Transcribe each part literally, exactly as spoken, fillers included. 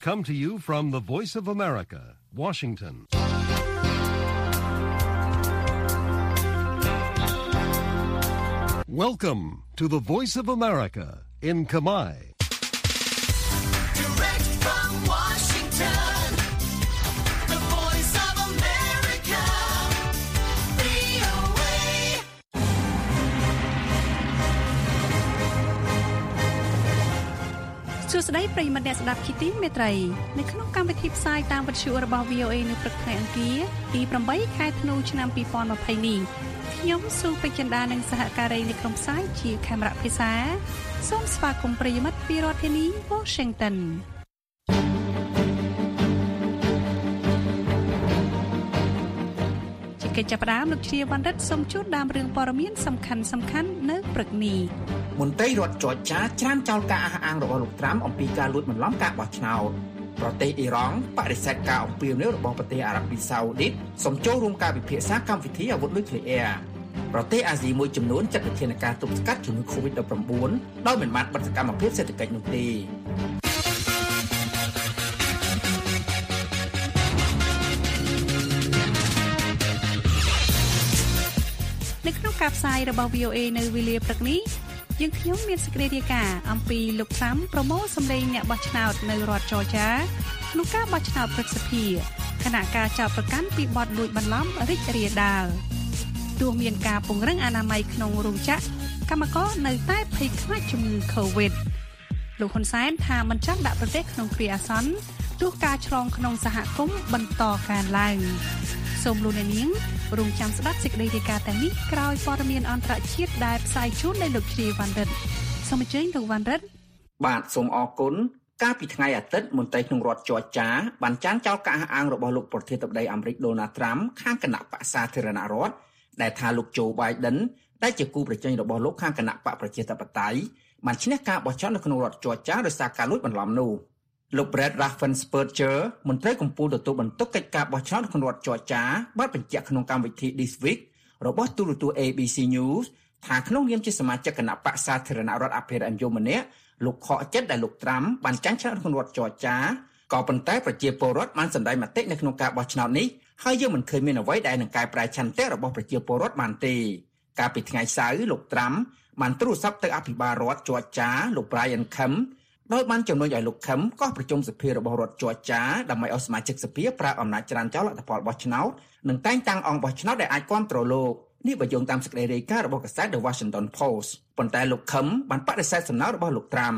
come to you from the Voice of America, Washington. Welcome to the Voice of America in Khmer. Direct from Washington, the Voice of America, វី អូ เอ សួស្តីប្រិយមិត្តអ្នកស្ដាប់ជាទីមេត្រីនៅក្នុងកម្មវិធីផ្សាយតាមវិទ្យុរបស់ វី អូ เอ នៅព្រឹកថ្ងៃអង្គារទី ប្រាំបី ខែធ្នូឆ្នាំ ពីរពាន់ម្ភៃ នេះខ្ញុំស៊ូពេជ្រចិន្តានិងសហការីនៃក្រុមផ្សាយជាខេមរៈភាសាសូមស្វាគមន៍ប្រិយមិត្តពីរដ្ឋធានី Washington ជាកិច្ចចាប់ផ្ដើមលោកជ្រាវណ្ណរិទ្ធសូមជូនដើមរឿងព័ត៌មានសំខាន់សំខាន់នៅព្រឹកនេះមន្ត្រីរដ្ឋចរចាច្រានចោលការអះអាងរបស់លោកត្រាំអំពីការលួចបន្លំការបោះឆ្នោតប្រទេសអ៊ីរ៉ង់បដិសេធការអំពាវនាវរបស់ប្រទេសអារ៉ាប៊ីសាអូឌីតសូមចូលរួមការពិភាក្សាកម្មវិធីអាវុធនុយក្លេអ៊ែរប្រទេសអាស៊ីមួយចំនួនចាត់វិធានការទប់ស្កាត់ជំងឺ កូវីដ ដប់ប្រាំបួន ដោយមិនបានបិទសកម្មភាពសេដ្ឋកិច្ចនោះទេនៅក្នុងការផ្សាយរបស់ វី អូ เอ នៅវេលាព្រឹកនេះយើងខ្ញុំមានសេចក្តីរាយការណ៍អំពីលោកត្រាំប្រមូលសម្លេងអ្នកបោះឆ្នោតនៅរដ្ឋចរចាក្នុងការបោះឆ្នោតព្រឹទ្ធសភាគណៈការចោទប្រកាន់ពីបទលួចបន្លំរីករាលដាលទោះមានការពង្រឹងអនាម័យក្នុងរោងចក្រកម្មករនៅតែភ័យខ្លាចជំងឺ COVID លោកហ៊ុនសែនថាមិនចង់ដាក់ប្រទេសក្នុងគ្រាអាសន្នទោះការឆ្លងក្នុងសហគមន៍បន្តកើនឡើងសូមលោកអ្នកនាងរងចាំស្ដាប់សេចក្តីរាយការណ៍ទាំងនេះក្រោយព័ត៌មានអន្តរជាតិដែលផ្សាយជូនដោយលោកជ្រាវណ្ណរិទ្ធសូមអញ្ជើញលោកវណ្ណរិទ្ធបាទសូមអរគុណកាលពីថ្ងៃអាទិត្យមន្ត្រីក្នុងរដ្ឋចរចាបានចានចោលការអះអាងរបស់លោកប្រធានាធិបតីអាមេរិកដូណាល់ត្រាំខាងគណៈបក្សសាធារណរដ្ឋដែលថាលោកโจ Biden ដែលជាគូប្រជែងរបស់លោកខាងគណៈបកប្រជាធិបតេយ្យបានឈ្នះការបោះឆ្នោតនៅក្នុងរដ្ឋចរចាដោយសារការលួចបន្លំនោះលោក Brett Raffensperger មន្ត្រីកំពូលទទួលបន្ទុកកិច្ចការបោះឆ្នោតក្នុងរដ្ឋចរចាបានបញ្ជាក់ក្នុងកម្មវិធី This Week របស់ទូរទស្សន៍ เอ บี ซี News ថាក្នុងនាមជាសមាជិកគណៈបក្សសាធារណរដ្ឋអភិរក្សនិយមម្នាក់លោកខកចិត្តដែលលោកត្រាំបានចាញ់ឆ្នោតក្នុងរដ្ឋចរចាក៏ប៉ុន្តែប្រជាពលរដ្ឋបានសម្ដែងមតិនៅក្នុងការបោះឆ្នោតនេះហើយយើងមិនឃើញមានអ្វីដែលនឹងកែប្រែឆន្ទៈរបស់ប្រជាពលរដ្ឋបានទេកាលពីថ្ងៃសៅរ៍លោកត្រាំបានទូរស័ព្ទទៅអភិបាលរដ្ឋចរចាលោក Brian Kemp ដោយបានជំរុញឲ្យលោក Kemp កោះប្រជុំសភារបស់រដ្ឋចរចាដើម្បីឲ្យសមាជិកសភាប្រើអំណាចច្រានចោលលទ្ធផលបោះឆ្នោតនិងតែងតាំងអង្គបោះឆ្នោតដែលអាចគ្រប់គ្រងលោកនេះបើយោងតាមសេចក្តីរាយការណ៍របស់កាសែត The Washington Post ប៉ុន្តែលោក Kemp បានបដិសេធសំណើរបស់លោកត្រាំ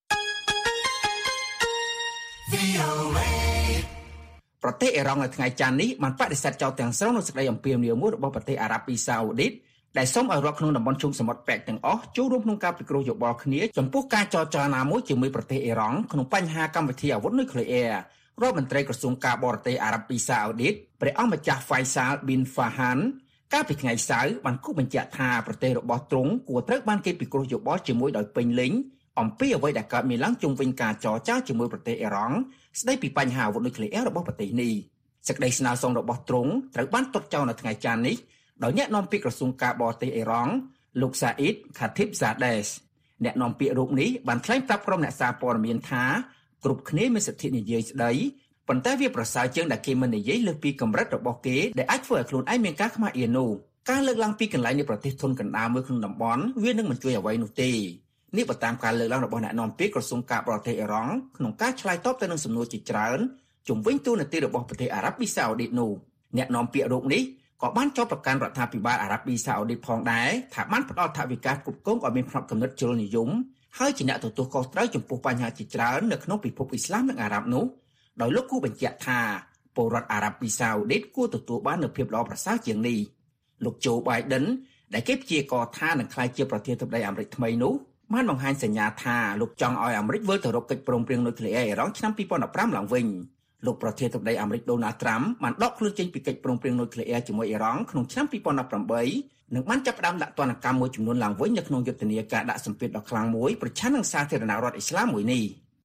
ប្រទេសអ៊ីរ៉ង់នៅថ្ងៃច័ន្ទនេះបានបដិសេធចោលទាំងស្រុងនូវសេចក្តីអំពាវនាវមួយរបស់ប្រទេសអារ៉ាប៊ីសាអូឌីតដែលសូមឲ្យរដ្ឋក្នុងតំបន់ជើងសមុទ្រប៉ែកទាំងអស់ចូលរួមក្នុងការពិគ្រោះយោបល់គ្នាចំពោះការចរចាណាមួយជាមួយប្រទេសអ៊ីរ៉ង់ក្នុងបញ្ហាកម្មវិធីអាវុធនុយក្លេអ៊ែររដ្ឋមន្ត្រីក្រសួងការបរទេសអារ៉ាប៊ីសាអូឌីតព្រះអង្គម្ចាស់ Faisal bin Farhan កាលពីថ្ងៃសៅរ៍បានគូបញ្ជាក់ថាប្រទេសរបស់ទ្រង់គួរត្រូវបានគេពិគ្រោះយោបល់ជាមួយដោយពេញលេញអំពីអ្វីដែលកើតមានឡើងជុំវិញការចរចាជាមួយប្រទេសអ៊ីរ៉ង់ស្ដីពីបញ្ហាអាវុធនុយក្លេអ៊ែររបស់ប្រទេសនេះសេចក្តីស្នើសុំរបស់ទ្រង់ត្រូវបានទុកចោលនៅថ្ងៃច័ន្ទនេះដោយអ្នកនាំពាក្យក្រសួងការបរទេសអ៊ីរ៉ង់លោក Saeed Khatibzadeh អ្នកនាំពាក្យរូបនេះបានថ្លែងប្រាប់ក្រុមអ្នកសារព័ត៌មានថាគ្រប់គ្នាមានសិទ្ធិនិយាយស្ដីប៉ុន្តែវាប្រសើរជាងដែលគេមិននិយាយលើសពីកម្រិតរបស់គេដែលអាចធ្វើឲ្យខ្លួនឯងមានការខ្មាស់អៀននោះការលើកឡើងពីកន្លែងនៃប្រទេសធនកណ្ដាលមួយក្នុងតំបន់វានឹងមិនជួយអ្វីនោះទេនេះបើតាមការលើកឡើងរបស់អ្នកនាំពាក្យក្រសួងការបរទេសអ៊ីរ៉ង់ក្នុងការឆ្លើយតបទៅនឹងសំណួរជាច្រើនជុំវិញទូនាទីរបស់ប្រទេសអារ៉ាប៊ីសាអូឌីតនោះអ្នកនាំពាក្យរូបនេះក៏បានចោទប្រកាន់រដ្ឋាភិបាលអារ៉ាប៊ីសាអូឌីតផងដែរថាបានផ្ដល់ថវិកាគ្រប់គ្រងឲ្យមានផ្នត់គំនិតជ្រុលនិយមហើយជាអ្នកទទួលខុសត្រូវចំពោះបញ្ហាជាច្រើននៅក្នុងពិភពអ៊ីស្លាមនិងអារ៉ាប់នោះដោយលោកគូបញ្ជាក់ថាពលរដ្ឋអារ៉ាប៊ីសាអូឌីតគួរទទួលបាននូវភាពល្អប្រសើរជាងនេះលោកโจ Biden ដែលគេព្យាករណ៍ថានឹងក្លាយជាប្រធានាធិបតីអាមេរិកថ្មីនោះបានបង្ហាញសញ្ញាថាលោកចង់ឲ្យអាមេរិកវិលទៅរកកិច្ចព្រមព្រៀងនុយក្លេអ៊ែរអ៊ីរ៉ង់ឆ្នាំពីរពាន់ដប់ប្រាំឡើងវិញលោកប្រធានាធិបតីអាមេរិកដូណាល់ត្រាំបានដកខ្លួនចេញពីកិច្ចព្រមព្រៀងនុយក្លេអ៊ែរជាមួយអ៊ីរ៉ង់ក្នុងឆ្នាំពីរពាន់ដប់ប្រាំបីនិងបានចាប់ផ្ដើមដាក់ទណ្ឌកម្មមួយចំនួនឡើងវិញនៅក្នុងយុទ្ធនាការដាក់សម្ពាធដ៏ខ្លាំងមួយប្រឆាំងនឹងសាធារណរដ្ឋអ៊ីស្លាមមួយនេះ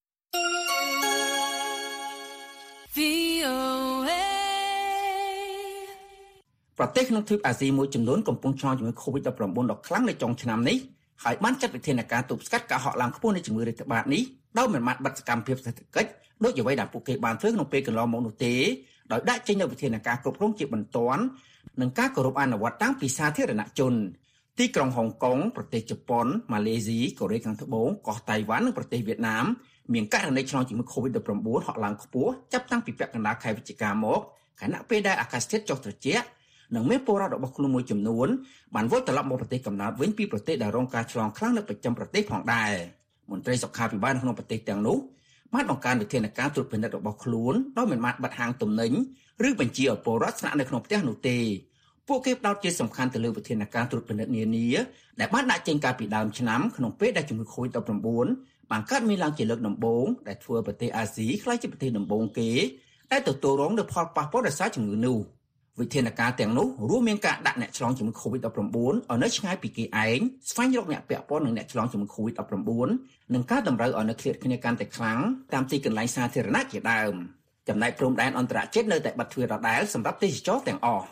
ប្រទេសក្នុងទ្វីបអាស៊ីមួយចំនួនកំពុងឆ្លងជំងឺ កូវីដ ដប់ប្រាំបួន ដ៏ខ្លាំងនៅចុងឆ្នាំនេះហើយបានចាត់វិធានការទប់ស្កាត់ការហក់ឡើងខ្ពស់នៃជំងឺរាតត្បាតនេះដោយមិនបានបិទសកម្មភាពសេដ្ឋកិច្ចដូចអ្វីដែលពួកគេបានធ្វើក្នុងពេលកន្លងមកនោះទេដោយដាក់ចេញនូវវិធានការគ្រប់គ្រងជាបន្ទាន់និងការគោរពអនុវត្តតាមពីសាធារណជនទីក្រុងហុងកុងប្រទេសជប៉ុនម៉ាឡេស៊ីកូរ៉េខាងត្បូងកោះតៃវ៉ាន់និងប្រទេសវៀតណាមមានករណីឆ្លងជំងឺ កូវីដ -ដិប ហក់ឡើងខ្ពស់ចាប់តាំងពីពាក់កណ្ដាលខែវិច្ឆិកាមកខណៈពេលដែលអាកាសធាតុចុះត្រជាក់និងមានពលរដ្ឋរបស់ខ្លួនមួយចំនួនបានវិលត្រឡប់មកប្រទេសកំណើតវិញពីប្រទេសដែលរងការឆ្លងខ្លាំងនៅប្រចាំប្រទេសផងដែរមន្ត្រីសុខាភិបាលក្នុងប្រទេសទាំងនោះបានបង្កើនវិធានការត្រួតពិនិត្យរបស់ខ្លួនដោយមិនបានបិទហាងទំនិញឬបញ្ជាឲ្យពលរដ្ឋស្នាក់នៅក្នុងផ្ទះនោះទេពួកគេផ្ដោតជាសំខាន់ទៅលើវិធានការត្រួតពិនិត្យនានាដែលបានដាក់ចេញកាលពីដើមឆ្នាំក្នុងពេលដែលជំងឺ កូវីដ -ដិប បានកើតមានឡើងជាលើកដំបូងដែលធ្វើប្រទេសអាស៊ីក្លាយជាប្រទេសដំបូងគេដែលទទួលរងនូវផលប៉ះពាល់ដោយសារជំងឺនោះវិធានការទាំងនោះរួមមានការដាក់អ្នកឆ្លងជំងឺ កូវីដ -ដិប ឲ្យនៅឆ្ងាយពីគេឯងស្វែងរកអ្នកពាក់ព័ន្ធនឹងអ្នកឆ្លងជំងឺ កូវីដ -ដិប និងការតម្រូវឲ្យនៅឃ្លាតគ្នាកាន់តែខ្លាំងតាមទីកន្លែងសាធារណៈជាដើមចំណែកព្រំដែនអន្តរជាតិនៅតែបិទទ្វារដដែលសម្រាប់ទេសចរទាំងអស់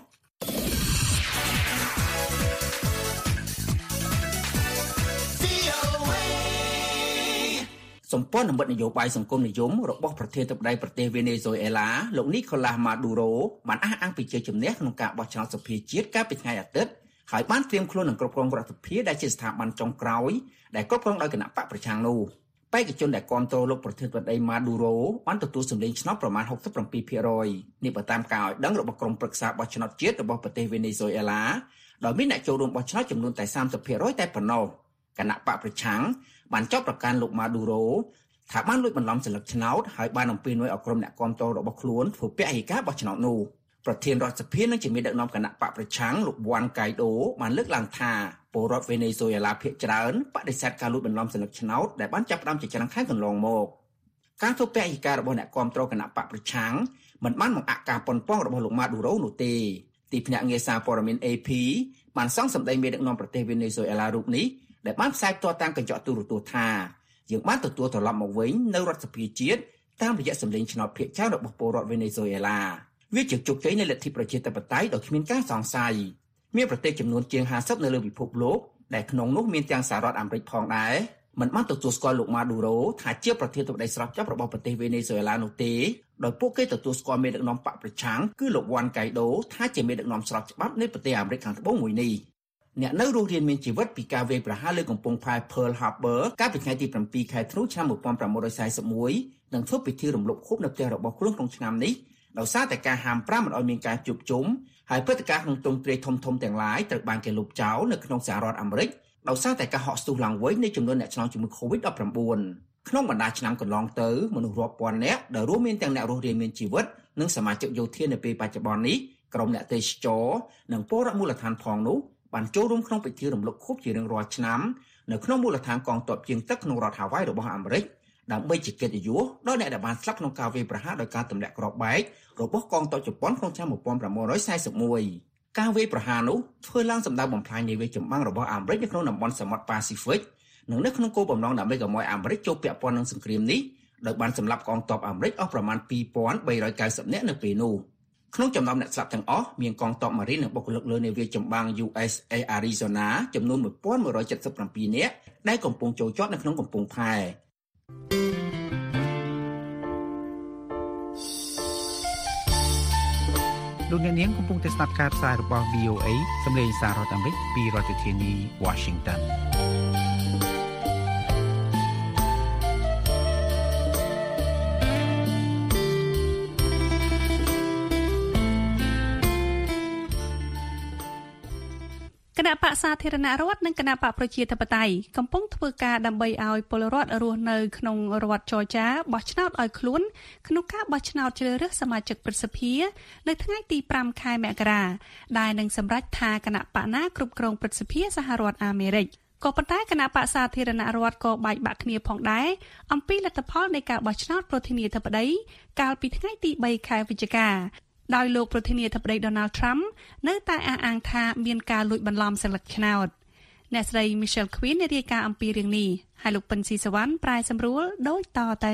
សម្ព័ន្ធមិត្តនយោបាយសង្គមនិយមរបស់ប្រធានាធិបតីប្រទេសវេណេស៊ុយអេឡាលោកនីកូឡាស់ម៉ាឌូរ៉ូបានអះអាងពីជ័យជំនះក្នុងការបោះឆ្នោតសភាជាតិកាលពីថ្ងៃអាទិត្យហើយបានត្រៀមខ្លួននឹងគ្រប់គ្រងរដ្ឋសភាដែលជាស្ថាប័នចុងក្រោយដែលគ្រប់គ្រងដោយគណៈបកប្រឆាំងនោះបេក្ខជនដែលគាំទ្រលោកប្រធានាធិបតីម៉ាឌូរ៉ូបានទទួលសម្លេងឆ្នោតប្រមាណ ហុកសិបប្រាំពីរភាគរយ នេះបើតាមការឲ្យដឹងរបស់ក្រុមប្រឹក្សាបោះឆ្នោតជាតិរបស់ប្រទេសវេណេស៊ុយអេឡាដោយមានអ្នកចូលរួមបោះឆ្នោតចំនួនតែ សាមសិបភាគរយ តែប៉ុណ្ណោះគណៈបកប្រឆាំងបានចោទប្រកាន់លោកម៉ាឌូរ៉ូថាបានលួចបន្លំសិលឹកឆ្នោតហើយបានអំពាវនាវឲ្យក្រុមអ្នកគាំទ្ររបស់ខ្លួនធ្វើពហិការបោះឆ្នោតនោះប្រធានរដ្ឋសភានិងជាមេដឹកនាំគណៈបកប្រឆាំងលោកវ៉ាន់កៃដូបានលើកឡើងថាពលរដ្ឋវេណេស៊ុយអេឡាភាគច្រើនបដិសេធការលួចបន្លំសិលឹកឆ្នោតដែលបានចាប់ផ្ដើមជាច្រើនខែកន្លងមកការធ្វើពហិការរបស់អ្នកគាំទ្រគណៈបកប្រឆាំងមិនបានបង្អាក់ការប៉ុនប៉ងរបស់លោកម៉ាឌូរ៉ូនោះទេទីភ្នាក់ងារសារព័ត៌មាន เอ พี បានសង្កសម្ដីមេដឹកនាំប្រទេសវេណេស៊ុយអេឡារូបនេះដែលបានផ្សាយផ្ទាល់តាមកញ្ចក់ទូរទស្សន៍ថាយើងបានទទួលត្រឡប់មកវិញនៅរដ្ឋសភាជាតិតាមរយៈសម្លេងឆ្នោតភាគច្រើនរបស់ពលរដ្ឋវេណេស៊ុយអេឡាវាជាជោគជ័យនៃលទ្ធិប្រជាធិបតេយ្យដោយគ្មានការសង្ស័យមានប្រទេសចំនួនជាងហាសិបនៅលើពិភពលោកដែលក្នុងនោះមានទាំងសហរដ្ឋអាមេរិកផងដែរមិនបានទទួលស្គាល់លោកម៉ាឌូរ៉ូថាជាប្រធានាធិបតីស្របច្បាប់របស់ប្រទេសវេណេស៊ុយអេឡានោះទេដោយពួកគេទទួលស្គាល់មេដឹកនាំបកប្រឆាំងគឺលោកវ៉ាន់កៃដូថាជាមេដឹកនាំស្របច្បាប់នៃប្រទេសអាមេរិកខាងត្បូងមួយនេះអ្នកនៅរស់រានមានជីវិតពីការវាយប្រហារលើកំពង់ផែ Pearl Harbor កាលពីថ្ងៃទីប្រាំពីរខែធ្នូឆ្នាំmột nghìn tám trăm四mươi mốtនិងធ្វើពិធីរំលឹកខួបនៅផ្ទះរបស់ខ្លួនក្នុងឆ្នាំនេះដោយសារតែការហាមប្រាមមិនឲ្យមានការជួបជុំហើយព្រឹត្តិការណ៍ក្នុងទ្រង់ទ្រាយធំធំទាំងឡាយត្រូវបានគេលុបចោលនៅក្នុងសហរដ្ឋអាមេរិកដោយសារតែការហក់ស្ទុះឡើងវិញនៃចំនួនអ្នកឆ្លងជំងឺ កូវីដ -ដិប ក្នុងបណ្ដាឆ្នាំកន្លងទៅមនុស្សរាប់ពាន់នាក់ដែលរួមមានទាំងអ្នករស់រានមានជីវិតនិងសមាជិកយោធានៅពេលបច្ចុប្បន្ននេះក្រុមអ្នកទេសចរនិងពលរដ្ឋមូលដ្ឋានផងនោះបានចូលរួមក្នុងពិធីរំលឹកខួបជារៀងរាល់ឆ្នាំនៅក្នុងមូលដ្ឋានកងទ័ពជើងទឹកក្នុងរដ្ឋហាវ៉ៃរបស់អាមេរិកដើម្បីជាកិត្តិយសដល់អ្នកដែលបានស្លាប់ក្នុងការវាយប្រហារដោយការទម្លាក់គ្រាប់បែករបស់កងទ័ពជប៉ុនក្នុងឆ្នាំmột nghìn tám trăm bốn mươi mốtការវាយប្រហារនោះធ្វើឡើងសម្ដៅបំផ្លាញនៃវាយចម្បាំងរបស់អាមេរិកនៅក្នុងតំបន់សមុទ្រប៉ាស៊ីហ្វិកនិងនៅក្នុងគោលបំណងដើម្បីកុំឲ្យអាមេរិកចូលពាក់ព័ន្ធនឹងសង្គ្រាមនេះដោយបានសម្លាប់កងទ័ពអាមេរិកអស់ប្រមាណពីរពាន់បីរយកៅសិបនាក់នៅពេលនោះក្នុងចំណោមអ្នកស្លាប់ទាំងអស់មានកងទ័ពម៉ារីននិងបុគ្គលិកលើនាវាចម្បាំង ยู เอส เอ Arizona ចំនួនmột nghìn một trăm七mươi bảyនាក់ដែលកំពុងចូលជាប់នៅក្នុងកំពង់ផែលោកអ្នកនាងកំពុងតែស្ដាប់ការផ្សាយរបស់ วี โอ เอ សម្លេងសាររដ្ឋអាមេរិកពីរដ្ឋធានី Washingtonគណៈបកសាធារណរដ្ឋនិងគណៈបកប្រជាធិបតេយ្យកំពុងធ្វើការដើម្បីឲ្យពលរដ្ឋរស់នៅក្នុងរដ្ឋចរចាបោះឆ្នោតឲ្យខ្លួនក្នុងការបោះឆ្នោតជ្រើសរើសសមាជិកព្រឹទ្ធសភានៅថ្ងៃទីប្រាំខែមករាដែលនឹងសម្រេចថាគណៈបកណាគ្រប់គ្រងព្រឹទ្ធសភាសហរដ្ឋអាមេរិកក៏ប៉ុន្តែគណៈបកសាធារណរដ្ឋក៏បែកបាក់គ្នាផងដែរអំពីលទ្ធផលនៃការបោះឆ្នោតប្រធានាធិបតីកាលពីថ្ងៃទីបីខែវិច្ឆិកាដោយលោកប្រធានាធិបតី Donald Trump នៅតែអះអាងថាមានការលួចបន្លំសិលឹកឆ្នោតអ្នកស្រី Michelle Quinn រាយការណ៍អំពីរឿងនេះហើយលោកពិនស៊ីសវណ្ណប្រាយសម្រួលដូចតទៅ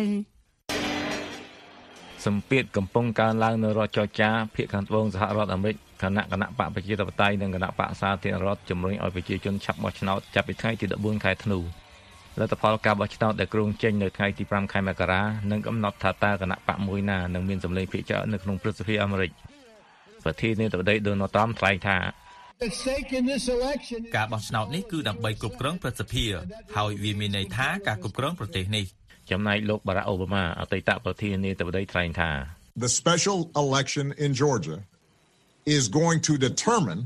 សម្ពាធកំពុងកើនឡើងនៅរដ្ឋចរចាភាគខាងត្បូងសហរដ្ឋអាមេរិកគណៈគណៈបកប្រជាធិបតេយ្យនិងគណៈបកសាធារណរដ្ឋជំរុញឲ្យប្រជាជនឆាប់បោះឆ្នោតចាប់ពីថ្ងៃទីដប់បួនខែធ្នូលទ្ធផលការបោះឆ្នោតដែលគ្រោងចេញនៅថ្ងៃទីfiveខែមករានឹងកំណត់ថាតើគណៈបកមួយណានឹងមានសម្លេងភាគច្រើននៅក្នុងព្រឹទ្ធសភាអាមេរិកប្រធានាធិបតី Donald Trump ថ្លែងថាការបោះឆ្នោតនេះគឺដើម្បីគ្រប់គ្រងព្រឹទ្ធសភាហើយវាមានន័យថាការគ្រប់គ្រងប្រទេសនេះចំណែកលោក Barack Obama អតីតប្រធានាធិបតីថ្លែងថា The special election in Georgia is going to determine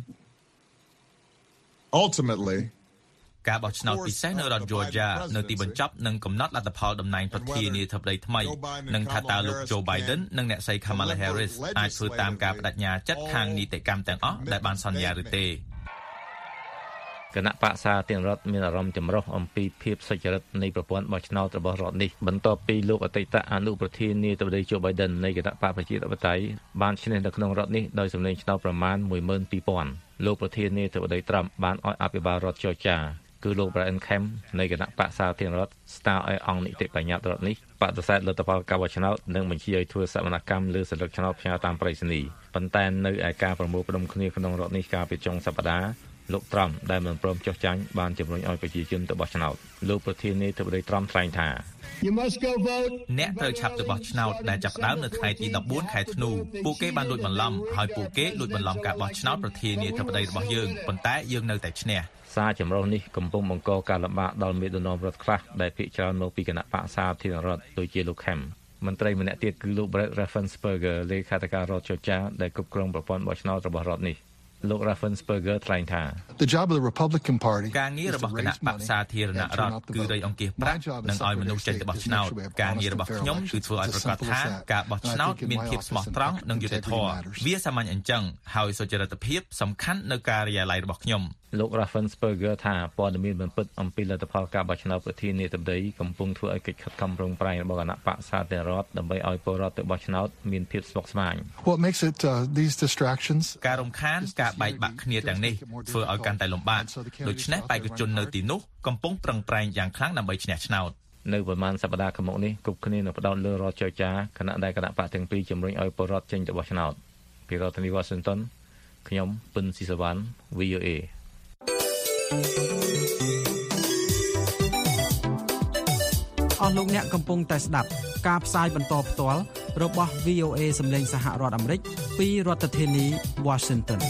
ultimately ការបោះឆ្នោតពិសេសនៅរដ្ឋ Georgia នៅទីបញ្ចប់នឹងកំណត់លទ្ធផលតំណែងប្រធានាធិបតីថ្មីនិងថាតើលោក Joe Biden និងអ្នកស្រី Kamala Harris អាចធ្វើតាមការបដិញ្ញាចិត្តខាងនីតិកម្មទាំងអស់ដែលបានសន្យាឬទេគណៈបក្សសាធារណរដ្ឋមានអារម្មណ៍ចម្រុះអំពីភាពសុចរិតនៃប្រព័ន្ធបោះឆ្នោតរបស់រដ្ឋនេះបន្ទាប់ពីលោកអតីតអនុប្រធានាធិបតី Joe Biden នៃគណៈបកប្រជាធិបតេយ្យបានឈ្នះនៅក្នុងរដ្ឋនេះដោយសម្លេងឆ្នោតប្រមាណone hundred twelve thousandលោកប្រធានាធិបតី Trump បានឲ្យអភិបាលរដ្ឋ Georgia គឺលោក Brian Kemp នៃគណៈបក្សសាធារណរដ្ឋស្នើឲ្យអង្គនីតិបញ្ញត្តិរដ្ឋនេះបដិសេធលទ្ធផលការបោះឆ្នោតនិងបញ្ជាឲ្យធ្វើសកម្មកម្មលើសិលឹកឆ្នោតផ្ញើតាមប្រៃសណីប៉ុន្តែនៅឯការប្រមូលផ្ដុំគ្នាក្នុងរដ្ឋនេះកាលពីចុងសប្តាហ៍លោក Trump ដែលមិនព្រមចុះចាញ់បានជំរុញឲ្យប្រជាជនទៅបោះឆ្នោតលោកប្រធានាធិបតី Trump ថ្លែងថាអ្នកត្រូវឆាប់ទៅបោះឆ្នោតដែលចាប់ផ្ដើមនៅថ្ងៃទីfourteenខែធ្នូពួកគេបានលួចបន្លំហើយពួកគេលួចបន្លំការបោះឆ្នោតប្រធានាធិបតីរបស់យើងប៉ុន្តែយើងនៅតែឈ្នះសារចម្រុះនេះកំពុងបង្កការលំបាកដល់មេដឹកនាំរដ្ឋខ្លះដែលភាគច្រើនមកពីគណៈបក្សសាធារណរដ្ឋដូចជាលោក Kemp មន្ត្រីម្នាក់ទៀតគឺលោក Brett Raffensperger លេខាធិការរដ្ឋ Georgia ដែលគ្រប់គ្រងប្រព័ន្ធបោះឆ្នោតរបស់រដ្ឋនេះលោក Raffensperger ថ្លែងថា The job of the Republican Party ការងាររបស់គណៈបក្សសាធារណរដ្ឋគឺរៃអង្គាសប្រាក់និងឲ្យមនុស្សចេញទៅបោះឆ្នោតការងាររបស់ខ្ញុំគឺធ្វើឲ្យប្រកាសថាការបោះឆ្នោតមានភាពស្មោះត្រង់និងយុត្តិធម៌វាសាមញ្ញអញ្ចឹងហើយសុចរិតភាពសំខាន់នៅការិយាល័យរបស់ខ្ញុំលោក Raffensperger ថាព័ត៌មានមិនពិតអំពីលទ្ធផលការបោះឆ្នោតប្រធានាធិបតីកំពុងធ្វើឲ្យកិច្ចខិតខំប្រឹងប្រែងរបស់គណៈបក្សសាធារណរដ្ឋដើម្បីឲ្យពលរដ្ឋទៅបោះឆ្នោតមានភាពស្មុគស្មាញ What makes it uh, these distractions ការរំខានការបែកបាក់គ្នាទាំងនេះធ្វើឲ្យកាន់តែលំបាកដូច្នេះបេក្ខជននៅទីនោះកំពុងប្រឹងប្រែងយ៉ាងខ្លាំងដើម្បីឈ្នះឆ្នោតនៅប្រមាណសប្តាហ៍ខាងមុខនេះគ្រប់គ្នានឹងផ្ដោតលើរដ្ឋចរចាគណៈដែលគណៈបកទាំងពីរជំរុញឲ្យពលរដ្ឋចេញទៅបោះឆ្នោតពីរដ្ឋធានី Washington ខ្ញុំពិនស៊ីសវណ្ណ V O A អស់លោកអ្នកកំពុងតែស្ដាប់ការផ្សាយបន្តផ្ទាល់របស់ V O A សម្លេងសហរដ្ឋអាមេរិកពីរដ្ឋធានី Washington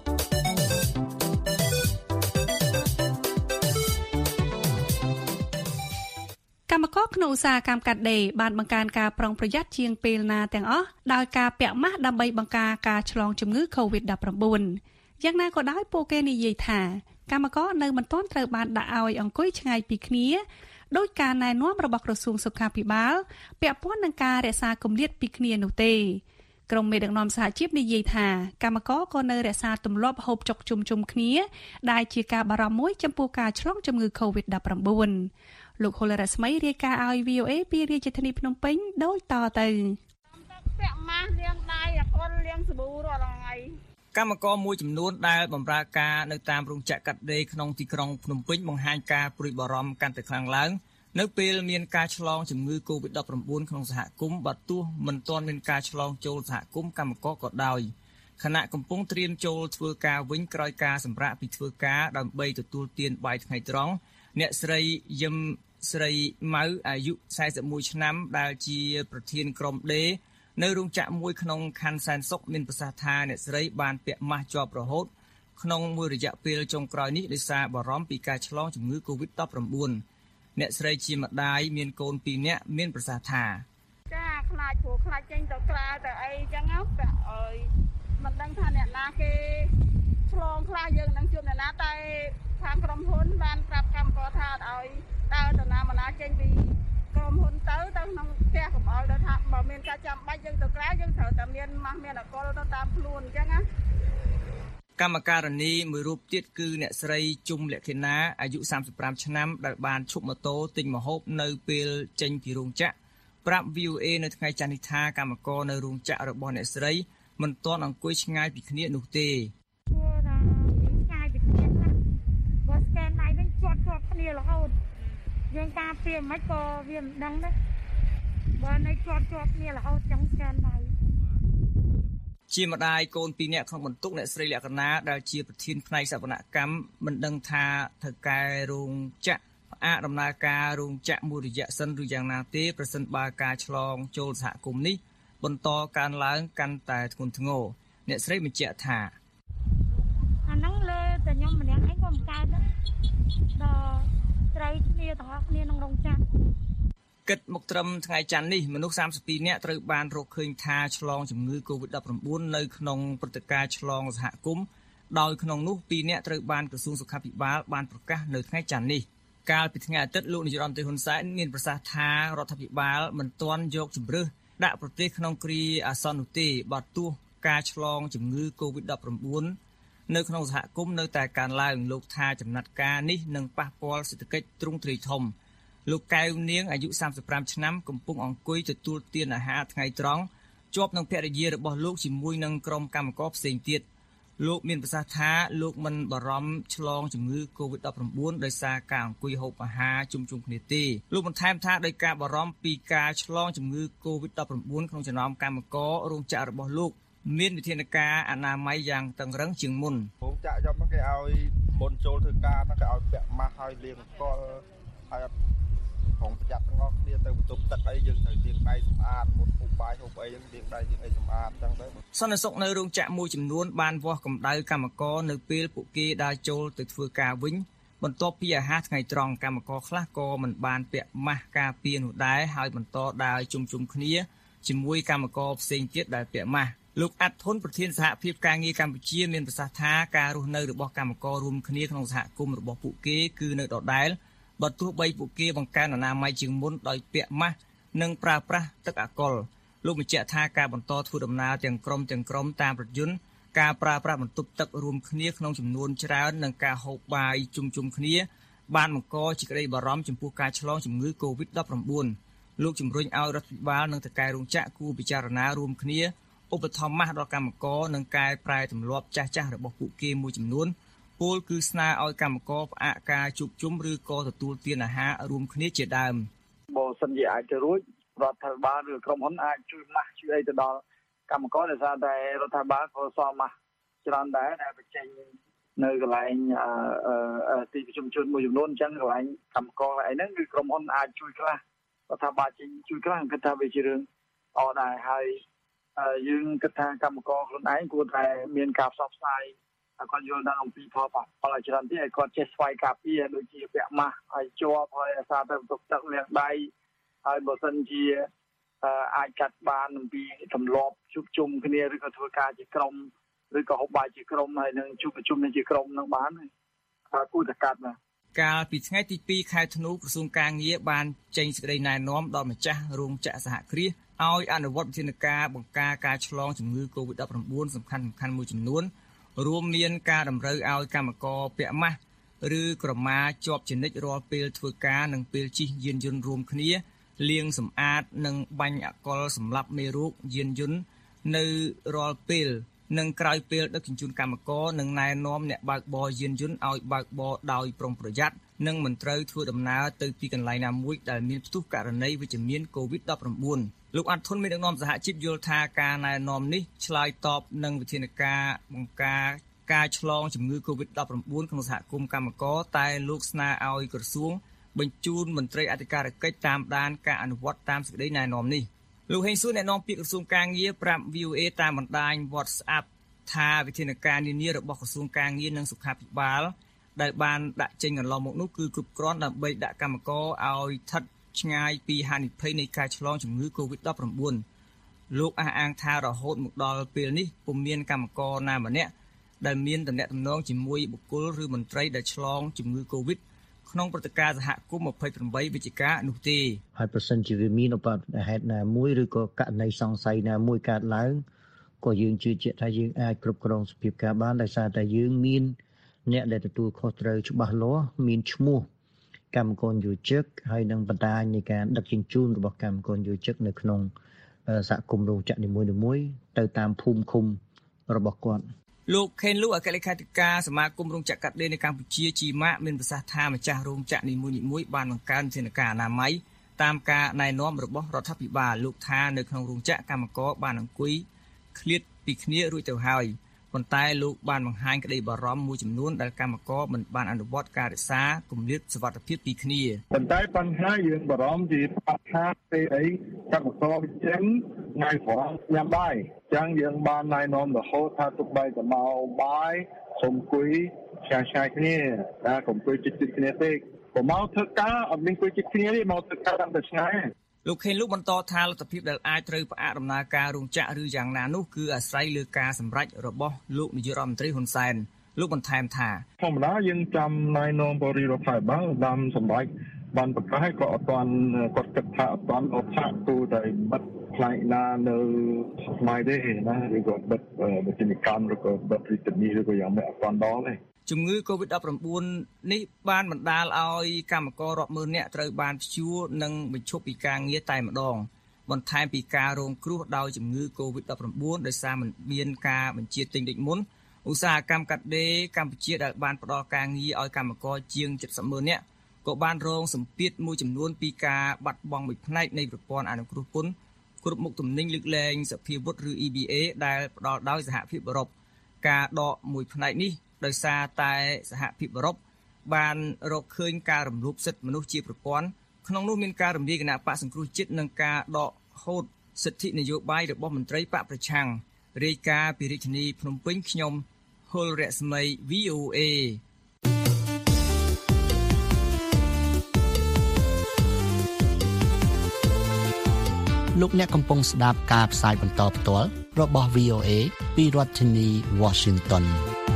កម្មករក្នុងឧស្សាហកម្មកាត់ដេរបានបង្កើនការប្រុងប្រយ័ត្នជាងពេលណាទាំងអស់ដោយការពាក់ម៉ាស់ដើម្បីបង្ការការឆ្លងជំងឺ COVID nineteen យ៉ាងណាក៏ដោយពួកគេនិយាយថាកម្មករនៅមិនទាន់ត្រូវបានដាក់ឲ្យអង្គុយឆ្ងាយពីគ្នាដោយការណែនាំរបស់ក្រសួងសុខាភិបាលពាក់ព័ន្ធនឹងការរក្សាគម្លាតពីគ្នានោះទេក្រុមមេដឹកនាំសហជីពនិយាយថាកម្មករក៏នៅរក្សាទម្លាប់ហូបចុកជុំជុំគ្នាដែលជាការបារម្ភមួយចំពោះការឆ្លងជំងឺ COVID nineteen លោកហុលរស្មីរាយការណ៍ឲ្យ V O A ពីរាជធានីភ្នំពេញដូចតទៅពាក់ម៉ាស់លាងដៃអកុលលាងសាប៊ូរាល់ថ្ងៃកម្មករមួយចំនួនដែលបម្រើការនៅតាមរោងចក្រកាត់ដេរក្នុងទីក្រុងភ្នំពេញបង្ហាញការព្រួយបារម្ភកាន់តែខ្លាំងឡើងនៅពេលមានការឆ្លងជំងឺ COVID nineteen ក្នុងសហគមន៍បើទោះមិនទាន់មានការឆ្លងចូលសហគមន៍កម្មករក៏ដោយខណៈកំពុងត្រៀមចូលធ្វើការវិញក្រោយការសម្រាកពីធ្វើការដើម្បីទទួលទានបាយថ្ងៃត្រង់អ្នកស្រីយឹមស្រីម៉ៅអាយុforty-oneឆ្នាំដែលជាប្រធានក្រុមដេរនៅរោងចក្រមួយក្នុងខណ្ឌសែនសុខមានប្រសាសន៍ថាអ្នកស្រីបានពាក់ម៉ាស់ជាប់រហូតក្នុងមួយរយៈពេលចុងក្រោយនេះដោយសារបារម្ភពីការឆ្លងជំងឺ COVID nineteen អ្នកស្រីជាម្ដាយមានកូនពីរនាក់មានប្រសាសន៍ថាចាខ្លាចព្រោះខ្លាចចេញទៅក្រៅទៅអីចឹងពាក់អើយមិនដឹងថាអ្នកណាគេឆ្លងខ្លះយើងនឹងជួបអ្នកណាតែខាងក្រុមហ៊ុនបានប្រាប់កម្មករថាឲ្យដើរទៅណាមកណាចេញពីក្រុមហ៊ុនទៅទៅក្នុងផ្ទះកុំឲ្យទៅថាបើមានការចាំបាច់យើងទៅក្រៅយើងត្រូវតែមានម៉ាស់មានអកុលទៅតាមខ្លួនអញ្ចឹងណាកម្មការិនីមួយរូបទៀតគឺអ្នកស្រីជុំលក្ខិណាអាយុthirty-fiveឆ្នាំដែលបានឈប់ម៉ូតូទិញម្ហូបនៅពេលចេញពីរោងចក្រប្រាប់ V O A នៅថ្ងៃច័ន្ទនេះថាកម្មករនៅរោងចក្ររបស់អ្នកស្រីមិនទាន់អង្គុយឆ្ងាយពីគ្នានោះទេឆ្ងាយពីគ្នាខ្លះបើស្កែនដៃវិញជាប់ជាប់គ្នារហូតយើងការព្រាមិនក៏វាមិនដឹងដែរបើនៅជាប់ជាប់គ្នារហូតចឹងស្កែនដៃជាម្ដាយកូនពីរនាក់ក្នុងបន្ទុកអ្នកស្រីលក្ខណាដែលជាប្រធានផ្នែកសវនកម្មមិនដឹងថាថៅកែរោងចក្រផ្អាកដំណើរការរោងចក្រមួយរយៈសិនឬយ៉ាងណាទេប្រសិនបើការឆ្លងចូលសហគមន៍នេះបន្តកើនឡើងកាន់តែធ្ងន់ធ្ងរអ្នកស្រីបញ្ជាក់ថាអាហ្នឹងលើតែខ្ញុំម្នាក់ឯងក៏មិនកើតដែរដល់ត្រីគ្នាទាំងអស់គ្នាក្នុងរោងចក្រគិតមកត្រឹមថ្ងៃច័ន្ទនេះមនុស្សសាមសិបពីរនាក់ត្រូវបានរកឃើញថាឆ្លងជំងឺ កូវីដ ដប់ប្រាំបួន នៅក្នុងព្រឹត្តិការណ៍ឆ្លងសហគមន៍ដោយក្នុងនោះពីរនាក់ត្រូវបានក្រសួងសុខាភិបាលបានប្រកាសនៅថ្ងៃច័ន្ទនេះកាលពីថ្ងៃអាទិត្យលោកនាយរដ្ឋមន្ត្រីហ៊ុនសែនមានប្រសាសន៍ថារដ្ឋាភិបាលមិនទាន់យកជំរឿសដាក់ប្រទេសក្នុងគ្រាអាសន្ននោះទេបើទោះការឆ្លងជំងឺ កូវីដ ដប់ប្រាំបួន នៅក្នុងសហគមន៍នៅតែកើនឡើងលោកថាចំណាត់ការនេះនឹងប៉ះពាល់សេដ្ឋកិច្ចទ្រង់ទ្រាយធំលោកកែវនាងអាយុសាមសិបប្រាំឆ្នាំកំពុងអង្គុយទទួលទានអាហារថ្ងៃត្រង់ជាប់នឹងភរិយារបស់លោកជាមួយនឹងក្រុមកម្មករផ្សេងទៀតលោកមានប្រសាសន៍ថាលោកមិនបារម្ភឆ្លងជំងឺ កូវីដ ដប់ប្រាំបួន ដោយសារការអង្គុយហូបអាហារជុំជុំគ្នាទេលោកបន្ថែមថាដោយការបារម្ភពីការឆ្លងជំងឺ កូវីដ ដប់ប្រាំបួន ក្នុងចំណោមកម្មកររោងចក្ររបស់លោកមានវិធានការអនាម័យយ៉ាងតឹងរឹងជាងមុនរោងចក្រខ្ញុំគេឲ្យមុនចូលធ្វើការហ្នឹងគេឲ្យពាក់ម៉ាស់ឲ្យលាងកលឲ្យផងប្រយ័ត្នទាំងអស់គ្នាទៅបន្ទប់ទឹកអីយើងត្រូវលាងដៃសម្អាតមុនហូបបាយហូបអីយើងលាងដៃយើងអីសម្អាតចឹងទៅសន្តិសុខនៅរោងចក្រមួយចំនួនបានវាស់កម្ដៅកម្មករនៅពេលពួកគេដើរចូលទៅធ្វើការវិញបន្ទាប់ពីអាហារថ្ងៃត្រង់កម្មករខ្លះក៏មិនបានពាក់ម៉ាស់ការពារនោះដែរហើយបន្តដើរជុំជុំគ្នាជាមួយកម្មករផ្សេងទៀតដែលពាក់ម៉ាស់លោកអាត់ធុនប្រធានសហភាពការងារកម្ពុជាមានប្រសាសន៍ថាការរស់នៅរបស់កម្មកររួមគ្នាក្នុងសហគមន៍របស់ពួកគេគឺនៅដដែលបើទោះបីពួកគេបង្កើនអនាម័យជាងមុនដោយពាក់ម៉ាស់និងប្រើប្រាស់ទឹកអាល់កុលលោកបញ្ជាក់ថាការបន្តធ្វើដំណើរទាំងក្រុមទាំងក្រុមតាមរថយន្តការប្រើប្រាស់បន្ទប់ទឹករួមគ្នាក្នុងចំនួនច្រើននិងការហូបបាយជុំជុំគ្នាបានបង្កជាក្តីបារម្ភចំពោះការឆ្លងជំងឺ កូវីដ ដប់ប្រាំបួន លោកជំរុញឲ្យរដ្ឋាភិបាលនិងថៅកែរោងចក្រគួរពិចារណារួមគ្នាឧបត្ថម្ភម៉ាស់ដល់កម្មករនិងកែប្រែទម្លាប់ចាស់ៗរបស់ពួកគេមួយចំនួនពោលគឺស្នើឲ្យកម្មករផ្អាកការជួបជុំឬក៏ទទួលទានអាហាររួមគ្នាជាដើមបើសិនជាអាចទៅរួចរដ្ឋាភិបាលឬក្រុមហ៊ុនអាចជួយម៉ាស់ជួយអីទៅដល់កម្មករដោយសារតែរដ្ឋាភិបាលក៏សល់ម៉ាស់ច្រើនដែរដែលបញ្ចេញនៅកន្លែងទីប្រជុំជនមួយចំនួនអញ្ចឹងកន្លែងកម្មករអីហ្នឹងគឺក្រុមហ៊ុនអាចជួយខ្លះរដ្ឋាភិបាលចេញជួយខ្លះគិតថាវាជារឿងអត់ដែរហើយយើងគិតថាកម្មករខ្លួនឯងគួរតែមានការផ្សព្វផ្សាយឲ្យគាត់យល់ដឹងអំពីផលប៉ះពាល់ឲ្យច្រើនទៀតឲ្យគាត់ចេះស្វែងការពារដូចជាពាក់ម៉ាស់ឲ្យជាប់ហើយអាសាទៅបន្ទប់ទឹកលាងដៃហើយបើសិនជាអាចកាត់បានអំពីទម្លាប់ជួបជុំគ្នាឬក៏ធ្វើការជាក្រុមឬក៏ហូបបាយជាក្រុមហើយនឹងជួបប្រជុំជាក្រុមនឹងបានហើយគួរតែកាត់ណាកាលពីថ្ងៃទីពីរខែធ្នូក្រសួងការងារបានចេញសេចក្តីណែនាំដល់ម្ចាស់រោងចក្រសហគ្រាសឲ្យអនុវត្តវិធានការបង្ការការឆ្លងជំងឺ កូវីដ ដប់ប្រាំបួន សំខាន់ៗមួយចំនួនរួមមានការតម្រូវឲ្យកម្មករពាក់ម៉ាស់ឬក្រមាជាប់ជានិច្ចរាល់ពេលធ្វើការនិងពេលជិះយានយន្តរួមគ្នាលាងសម្អាតនិងបាញ់អាល់កុលសម្លាប់មេរោគយានយន្តនៅរាល់ពេលនិងក្រោយពេលដឹកជញ្ជូនកម្មករនិងណែនាំអ្នកបើកបរយានយន្តឲ្យបើកបរដោយប្រុងប្រយ័ត្ននិងមិនត្រូវធ្វើដំណើរទៅទីកន្លែងណាមួយដែលមានផ្ទុះករណីវិជ្ជមាន កូវីដ ដប់ប្រាំបួន លោកអាត់ធុនមានដឹកនាំសហជីពយល់ថាការណែនាំនេះឆ្លើយតបនឹងវិធានការបង្ការការឆ្លងជំងឺ កូវីដ ដប់ប្រាំបួន ក្នុងសហគមន៍កម្មករតែលោកស្នើឲ្យក្រសួងបញ្ជូនមន្ត្រីអធិការកិច្ចតាមដានការអនុវត្តតាមសេចក្តីណែនាំនេះលោកហេងសួរអ្នកនាំពាក្យក្រសួងការងារប្រាប់ វី អូ เอ តាមបណ្ដាញ WhatsApp ថាវិធានការនានារបស់ក្រសួងការងារនិងសុខាភិបាលដែលបានដាក់ចេញកន្លងមកនោះគឺគ្រប់គ្រាន់ដើម្បីដាក់កម្មករឲ្យស្ថិតឆ្ងាយពីហានិភ័យនៃការឆ្លងជំងឺ កូវីដ ដប់ប្រាំបួន លោកអះអាងថារហូតមកដល់ពេលនេះពុំមានកម្មករណាម្នាក់ដែលមានទំនាក់ទំនងជាមួយបុគ្គលឬមន្ត្រីដែលឆ្លងជំងឺ កូវីដ ក្នុងព្រឹត្តិការណ៍សហគមន៍ ម្ភៃប្រាំបី វិច្ឆិកានោះទេហើយប្រសិនជាវាមានឧបទ្ទហេតុណាមួយឬក៏ករណីសង្ស័យណាមួយកើតឡើងក៏យើងជឿជាក់ថាយើងអាចគ្រប់គ្រងសភាពការបានដោយសារតែយើងមានអ្នកដែលទទួលខុសត្រូវច្បាស់លាស់មានឈ្មោះកម្មករយោជិកហើយនឹងបណ្ដាញនៃការដឹកជញ្ជូនរបស់កម្មករយោជិកនៅក្នុងសហគមន៍រោងចក្រនីមួយៗទៅតាមភូមិឃុំរបស់គាត់លោកខេនលូអគ្គលេខាធិការសមាគមរោងចក្រកាត់ដេរនៅកម្ពុជាជីម៉ាក់មានប្រសាសន៍ថាម្ចាស់រោងចក្រនីមួយៗបានបង្កើនវិធានការអនាម័យតាមការណែនាំរបស់រដ្ឋាភិបាលលោកថានៅក្នុងរោងចក្រកម្មករបានអង្គុយឃ្លាតពីគ្នារួចទៅហើយប៉ុន្តែលោកបានបង្ហាញក្តីបារម្ភមួយចំនួនដែលកម្មករមិនបានអនុវត្តការរក្សាគម្លាតសុវត្ថិភាពពីគ្នាប៉ុន្តែបញ្ហាយើងបារម្ភពីបញ្ហាពេលអីកម្មករចឹងថ្ងៃព្រឹកញ៉ាំបាយចឹងយើងបានណែនាំរហូតថាទុកបីទៅមកបាយសូមអង្គុយឆ្ងាយឆ្ងាយគ្នាតែកុំអង្គុយជិតជិតគ្នាពេកបើមកធ្វើការអត់មានអង្គុយជិតគ្នាទេមកធ្វើការតាមតែឆ្ងាយលោកខេនលោកបន្តថាលទ្ធភាពដែលអាចត្រូវផ្អាកដំណើរការរោងចក្រឬយ៉ាងណានោះគឺអាស្រ័យលើការសម្រេចរបស់លោកនាយករដ្ឋមន្ត្រីហ៊ុនសែនលោកបន្ថែមថាធម្មតាយើងចាំណែនាំបរិរដ្ឋាភិបាលតាមសម្រេចបានប្រកាសក៏អត់ទាន់គាត់គិតថាអត់ទាន់អត់ថាគូតែបិទផ្នែកណានៅស្មាយទេណាឬក៏បិទវិធានកម្មឬក៏បិទវិធានឬក៏យ៉ាងម៉េចអត់ទាន់ដល់ទេជំងឺ កូវីដ ដប់ប្រាំបួន នេះបានបណ្ដាលឲ្យកម្មកររាប់ម៉ឺននាក់ត្រូវបានព្យួរនិងបញ្ឈប់ពីការងារតែម្ដងបន្ថែមពីការរងគ្រោះដោយជំងឺ កូវីដ ដប់ប្រាំបួន ដោយសារមិនមានការបញ្ជាទិញដូចមុនឧស្សាហកម្មកាត់ដេរកម្ពុជាដែលបានផ្ដល់ការងារឲ្យកម្មករជាងเจ็ดสิบម៉ឺននាក់ក៏បានរងសម្ពាធមួយចំនួនពីការបាត់បង់មួយផ្នែកនៃប្រព័ន្ធអនុគ្រោះពន្ធគ្រប់មុខទំនិញលើកលែងសភាវុធឬ E B A ដែលផ្ដល់ដោយសហភាពអឺរ៉ុបការដកមួយផ្នែកនេះដោយសារតែសហភាពអឺរ៉ុបបានរកឃើញការរំលោភសិទ្ធិមនុស្សជាប្រព័ន្ធក្នុងនោះមានការរំលាយគណៈបកសង្គ្រោះជាតិនិងការដកហូតសិទ្ធិនយោបាយរបស់មន្ត្រីបកប្រឆាំងរាយការណ៍ពីរាជធានីភ្នំពេញខ្ញុំហុលរស្មី V O A លោកអ្នកកំពុងស្ដាប់ការផ្សាយបន្តផ្ទាល់របស់ V O A ពីរដ្ឋធានី Washington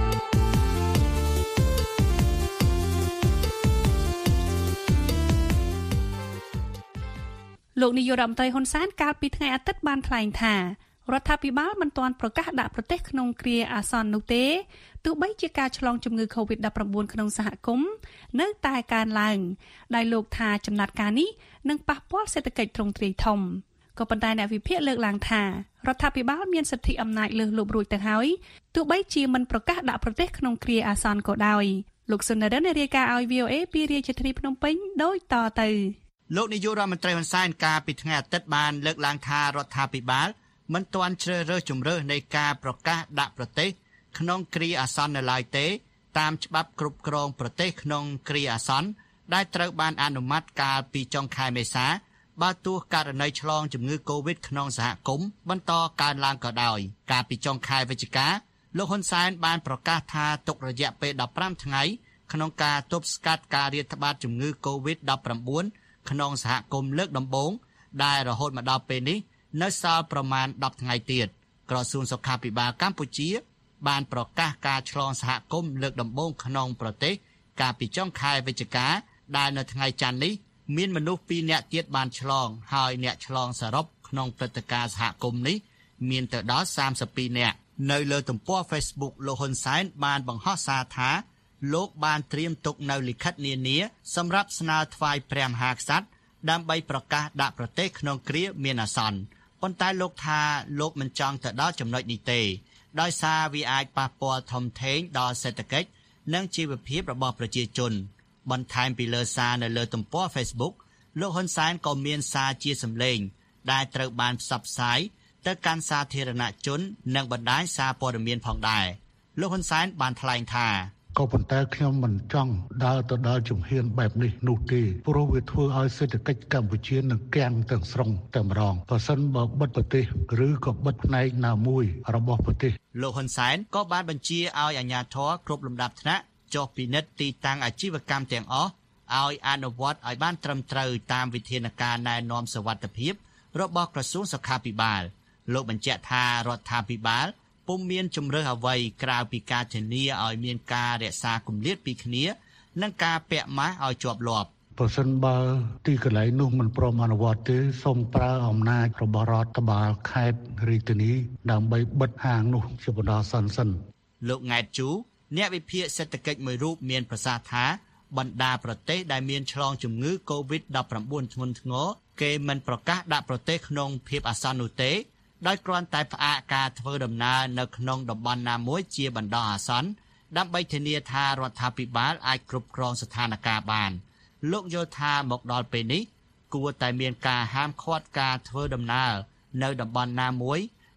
លោកនាយករដ្ឋមន្ត្រីហ៊ុនសែនកាលពីថ្ងៃអាទិត្យបានថ្លែងថារដ្ឋាភិបាលមិនទាន់ប្រកាសដាក់ប្រទេសក្នុងគ្រាអាសន្ននោះទេទោះបីជាការឆ្លងជំងឺ កូវីដ ដប់ប្រាំបួន ក្នុងសហគមន៍នៅតែកើនឡើងដែលលោកថាចំណាត់ការនេះនឹងប៉ះពាល់សេដ្ឋកិច្ចទ្រង់ទ្រាយធំក៏ប៉ុន្តែអ្នកវិភាគលើកឡើងថារដ្ឋាភិបាលមានសិទ្ធិអំណាចលើសលប់រួចទៅហើយទោះបីជាមិនប្រកាសដាក់ប្រទេសក្នុងគ្រាអាសន្នក៏ដោយលោកសុនរិនរាយការណ៍ឲ្យ V O A ពីរាជធានីភ្នំពេញដូចតទៅលោកនាយករដ្ឋមន្ត្រីហ៊ុនសែនកាលពីថ្ងៃអាទិត្យបានលើកឡើងថារដ្ឋាភិបាលមិនទាន់ជ្រើសរើសជម្រើសនៃការប្រកាសដាក់ប្រទេសក្នុងគ្រាអាសន្ននៅឡើយទេតាមច្បាប់គ្រប់គ្រងប្រទេសក្នុងគ្រាអាសន្នដែលត្រូវបានអនុម័តកាលពីចុងខែមេសាបើទោះករណីឆ្លងជំងឺ កូវីដ ក្នុងសហគមន៍បន្តកើនឡើងក៏ដោយកាលពីចុងខែវិច្ឆិកាលោកហ៊ុនសែនបានប្រកាសថាទុករយៈពេលដប់ប្រាំថ្ងៃក្នុងការទប់ស្កាត់ការរាតត្បាតជំងឺ កូវីដ ដប់ប្រាំបួន ក្នុងសហគមន៍លើកដំបូងដែលរហូតមកដល់ពេលនេះនៅសល់ប្រមាណដប់ថ្ងៃទៀតក្រសួងសុខាភិបាលកម្ពុជាបានប្រកាសការឆ្លងសហគមន៍លើកដំបូងក្នុងប្រទេសកាលពីចុងខែវិច្ឆិកាដែលនៅថ្ងៃច័ន្ទនេះមានមនុស្សពីរនាក់ទៀតបានឆ្លងហើយអ្នកឆ្លងសរុបក្នុងព្រឹត្តិការណ៍សហគមន៍នេះមានទៅដល់សាមសិបពីរនាក់នៅលើទំព័រ Facebook លោកហ៊ុនសែនបានបង្ហោះសារថាលោកបានត្រៀមទុកនៅលិខិតនានាសម្រាប់ស្នើថ្វាយព្រះមហាក្សត្រដើម្បីប្រកាសដាក់ប្រទេសក្នុងគ្រាមានអាសន្នប៉ុន្តែលោកថាលោកមិនចង់ទៅដល់ចំណុចនេះទេដោយសារវាអាចប៉ះពាល់ធំធេងដល់សេដ្ឋកិច្ចនិងជីវភាពរបស់ប្រជាជនបន្ថែមពីលើសារនៅលើទំព័រ Facebook លោកហ៊ុនសែនក៏មានសារជាសម្លេងដែលត្រូវបានផ្សព្វផ្សាយទៅកាន់សាធារណជននិងបណ្ដាញសារព័ត៌មានផងដែរលោកហ៊ុនសែនបានថ្លែងថាក៏ប៉ុន្តែខ្ញុំមិនចង់ដើរទៅដល់ជំហានបែបនេះនោះទេព្រោះវាធ្វើឲ្យសេដ្ឋកិច្ចកម្ពុជានឹងគាំងទាំងស្រុងតែម្ដងបើសិនបើបិទប្រទេសឬក៏បិទផ្នែកណាមួយរបស់ប្រទេសលោកហ៊ុនសែនក៏បានបញ្ជាឲ្យអាជ្ញាធរគ្រប់លំដាប់ថ្នាក់ចុះពិនិត្យទីតាំងអាជីវកម្មទាំងអស់ឲ្យអនុវត្តឲ្យបានត្រឹមត្រូវតាមវិធានការណែនាំសុវត្ថិភាពរបស់ក្រសួងសុខាភិបាលលោកបញ្ជាក់ថារដ្ឋាភិបាលពុំមានជំរើសអ្វីក្រៅពីការធានាឲ្យមានការរក្សាគម្លាតពីគ្នានិងការពាក់ម៉ាស់ឲ្យជាប់លាប់បើសិនបើទីកន្លែងនោះមិនព្រមអនុវត្តទេសូមប្រើអំណាចរបស់រដ្ឋបាលខេត្តរាជធានីដើម្បីបិទហាងនោះជាបណ្ដោះអាសន្នសិនលោកង៉ែតជូអ្នកវិភាគសេដ្ឋកិច្ចមួយរូបមានប្រសាសន៍ថាបណ្ដាប្រទេសដែលមានឆ្លងជំងឺ កូវីដ ដប់ប្រាំបួន ធ្ងន់ធ្ងរគេមិនប្រកាសដាក់ប្រទេសក្នុងភាពអាសន្ននោះទេដោយគ្រាន់តែផ្អាកការធ្វើដំណើរនៅក្នុងតំបន់ណាមួយជាបណ្ដោះអាសន្នដើម្បីធានាថារដ្ឋាភិបាលអាចគ្រប់គ្រងស្ថានភាពបានលោកយល់ថាមកដល់ពេលនេះគួរតែមានការហាមឃាត់ការធ្វើដំណើរនៅតំបន់ណាមួយ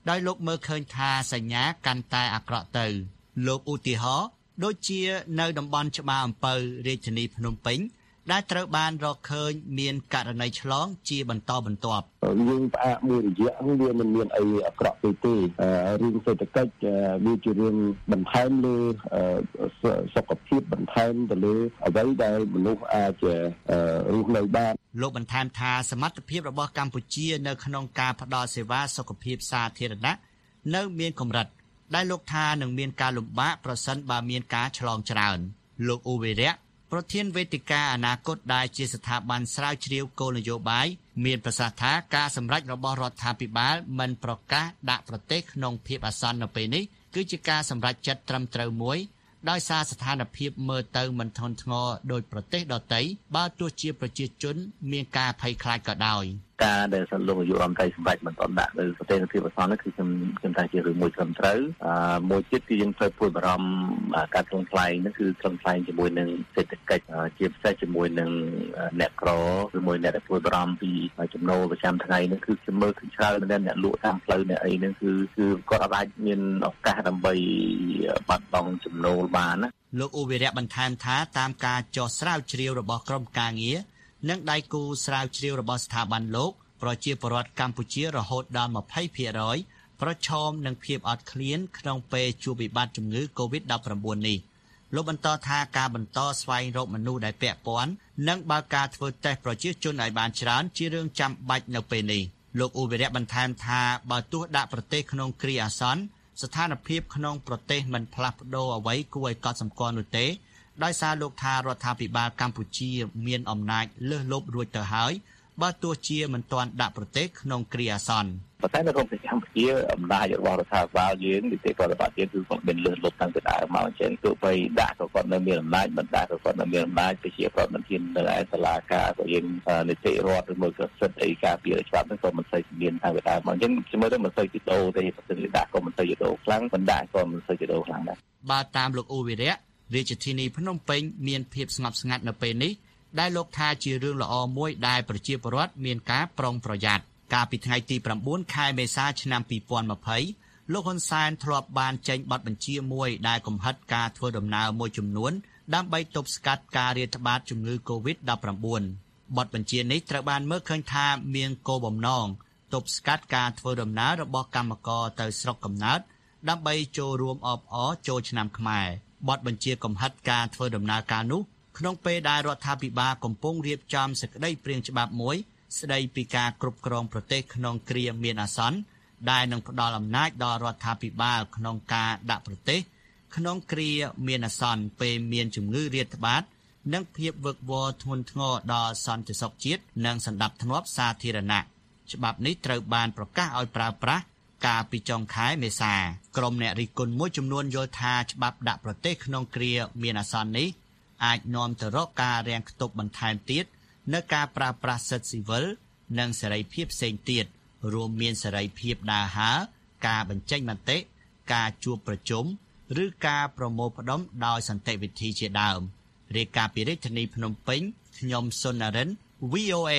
ដោយលោកមើលឃើញថាសញ្ញាកាន់តែអាក្រក់ទៅលោកឧទាហរណ៍ដូចជានៅតំបន់ច្បារអំពៅរាជធានីភ្នំពេញដែលត្រូវបានរកឃើញមានករណីឆ្លងជាបន្តបន្ទាប់យើងផ្អាកមួយរយៈវាមិនមានអីអាក្រក់ទេទេរឿងសេដ្ឋកិច្ចវាជារឿងបន្ថែមលើសុខភាពបន្ថែមទៅលើអ្វីដែលមនុស្សអាចរស់នៅបានលោកបន្ថែមថាសមត្ថភាពរបស់កម្ពុជានៅក្នុងការផ្តល់សេវាសុខភាពសាធារណៈនៅមានកម្រិតដែលលោកថានឹងមានការលំបាកប្រសិនបើមានការឆ្លងច្រើនលោកអ៊ូវីរៈប្រធានវេទិកាអនាគតដែលជាស្ថាប័នស្រាវជ្រាវគោលនយោបាយមានប្រសាសន៍ថាការសម្រេចរបស់រដ្ឋាភិបាលមិនប្រកាសដាក់ប្រទេសក្នុងភាពអាសន្ននៅពេលនេះគឺជាការសម្រេចចិត្តត្រឹមត្រូវមួយដោយសារស្ថានភាពមើលទៅមិនធ្ងន់ធ្ងរដោយប្រទេសដទៃបើទោះជាប្រជាជនមានការភ័យខ្លាចក៏ដោយការដែលសន្តិលោកនាយករដ្ឋមន្ត្រីសម្រាប់មិនទាន់ដាក់នៅប្រទេសភាពអាសន្ននេះគឺខ្ញុំខ្ញុំថាជារឿងមួយត្រឹមត្រូវមួយទៀតគឺយើងត្រូវព្រួយបារម្ភការថ្លៃថ្លៃនេះគឺថ្លៃថ្លៃជាមួយនឹងសេដ្ឋកិច្ចជាពិសេសជាមួយនឹងអ្នកក្រជាមួយអ្នកដែលព្រួយបារម្ភពីចំណូលប្រចាំថ្ងៃនេះគឺខ្ញុំមើលគឺច្រើនមែនអ្នកលក់តាមផ្លូវអ្នកអីនេះគឺគឺគាត់អាចមានឱកាសដើម្បីបាត់បង់ចំណូលបានណាលោកអ៊ូវីរៈបន្ថែមថាតាមការចោះស្រាវជ្រាវរបស់ក្រុមការងារនិងដៃគូស្រាវជ្រាវរបស់ស្ថាប័នលោកប្រជាពលរដ្ឋកម្ពុជារហូតដល់ยี่สิบเปอร์เซ็นต์ ប្រឈមនឹងភាពអត់ឃ្លានក្នុងពេលជួបវិបត្តិជំងឺ កូវីដ ដប់ប្រាំបួន នេះលោកបន្តថាការបន្តស្វែងរកមនុស្សដែលពាក់ព័ន្ធនិងបើកការធ្វើតេស្តប្រជាជនឲ្យបានច្រើនជារឿងចាំបាច់នៅពេលនេះលោកអ៊ូវីរៈបន្ថែមថាបើទោះដាក់ប្រទេសក្នុងគ្រាអាសន្នស្ថានភាពក្នុងប្រទេសមិនផ្លាស់ប្ដូរអ្វីគួរឲ្យកត់សម្គាល់នោះទេដោយសារលោកថារដ្ឋាភិបាលកម្ពុជាមានអំណាចលើសលប់រួចទៅហើយបើទោះជាមិនទាន់ដាក់ប្រទេសក្នុងគ្រាអាសន្នប៉ុន្តែនៅក្នុងប្រទេសកម្ពុជាអំណាចរបស់រដ្ឋាភិបាលយើងនីតិរដ្ឋបាលជាតិគឺគាត់មានលើសលប់តាំងពីដើមមកអញ្ចឹងទោះបីដាក់ក៏គាត់នៅមានអំណាចមិនដាក់ក៏គាត់នៅមានអំណាចប្រជាប្រដ្ឋមិនហ៊ាននៅឯសាលាការក៏យើងនីតិរដ្ឋឬមួយក៏សិទ្ធិអីការពារច្បាប់ហ្នឹងក៏មិនសូវមានតាំងពីដើមមកអញ្ចឹងខ្ញុំមើលទៅមិនសូវជាដូរទេប្រសិនជាដាក់ក៏មិនសូវជាដូរខ្លាំងមិនដាក់ក៏មិនសូវជាដូរខ្លាំងដែរបើតាមលោកអ៊ូវីរៈរាជធានីភ្នំពេញមានភាពស្ងប់ស្ងាត់នៅពេលនេះដែលលោកថាជារឿងល្អមួយដែលប្រជាពលរដ្ឋមានការប្រុងប្រយ័ត្នកាលពីថ្ងៃទីប្រាំបួនខែមេសាឆ្នាំពីរពាន់ยี่สิบលោកហ៊ុនសែនធ្លាប់បានចេញបទបញ្ជាមួយដែលកំហិតការធ្វើដំណើរមួយចំនួនដើម្បីទប់ស្កាត់ការរាតត្បាតជំងឺ កូវីដ ដប់ប្រាំបួន បទបញ្ជានេះត្រូវបានមើលឃើញថាមានគោលបំណងទប់ស្កាត់ការធ្វើដំណើររបស់កម្មករទៅស្រុកកំណើតដើម្បីចូលរួមអបអរចូលឆ្នាំខ្មែរបទបញ្ជាកំហិតការធ្វើដំណើរការនោះក្នុងពេលដែលរដ្ឋាភិបាលកំពុងរៀបចំសេចក្តីព្រាងច្បាប់មួយស្តីពីការគ្រប់គ្រងប្រទេសក្នុងគ្រាមានអាសន្នដែលនឹងផ្ដល់អំណាចដល់រដ្ឋាភិបាលក្នុងការដាក់ប្រទេសក្នុងគ្រាមានអាសន្នពេលមានជំងឺរាតត្បាតនិងភាពវឹកវរធ្ងន់ធ្ងរដល់សន្តិសុខជាតិនិងសណ្ដាប់ធ្នាប់សាធារណៈច្បាប់នេះត្រូវបានប្រកាសឲ្យប្រើប្រាស់កាលពីចុងខែមេសាក្រុមអ្នករិះគន់មួយចំនួនយល់ថាច្បាប់ដាក់ប្រទេសក្នុងគ្រាមានអាសន្ននេះអាចនាំទៅរកការរាំងខ្ទប់បន្ថែមទៀតនៅការប្រើប្រាស់សិទ្ធិស៊ីវិលនិងសេរីភាពផ្សេងទៀតរួមមានសេរីភាពដើរហើរការបញ្ចេញមតិការជួបប្រជុំឬការប្រមូលផ្ដុំដោយសន្តិវិធីជាដើមរាយការណ៍ពីរាជធានីភ្នំពេញខ្ញុំសុននរិន វី អូ เอ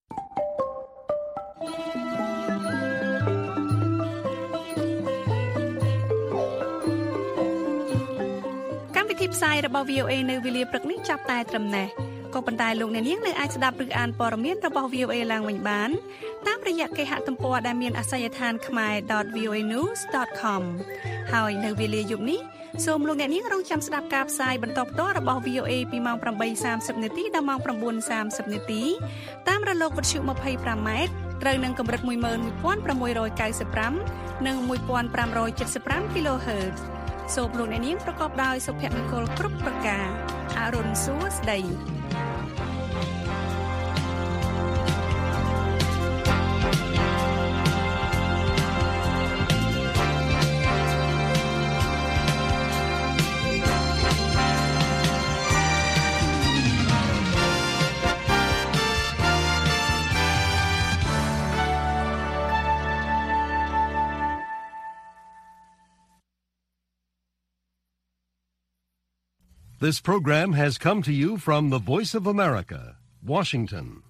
ផ្សាយរបស់ វី អូ เอ នៅវេលាព្រឹកនេះចាប់តែត្រឹមណេះក៏ប៉ុន្តែលោកអ្នកនាងនៅអាចស្ដាប់ឬអានព័ត៌មានរបស់ វី អូ เอ ឡើងវិញបានតាមរយៈគេហទំព័រដែលមានអាសយដ្ឋាន khmae ដត វី អូ เอ news ដត com ហើយនៅវេលាយប់នេះសូមលោកអ្នកនាងរងចាំស្ដាប់ការផ្សាយបន្តផ្ទាល់របស់ វី អូ เอ ពីម៉ោងប្រាំបីសាមសិបនាទីដល់ម៉ោងប្រាំបួនសាមសិបនាទីតាមរលកវិទ្យុยี่สิบห้าម៉ែត្រត្រូវនឹងកម្រិតមួយម៉ឺនមួយពាន់ប្រាំមួយរយเก้าสิบห้าនិងមួយពាន់ប្រាំរយเจ็ดสิบห้า kHzសូមលោកអ្នកនាងប្រកបដោយសុភមង្គលគ្រប់ប្រការអរុនសួស្ដី This program has come to you from the Voice of America, Washington.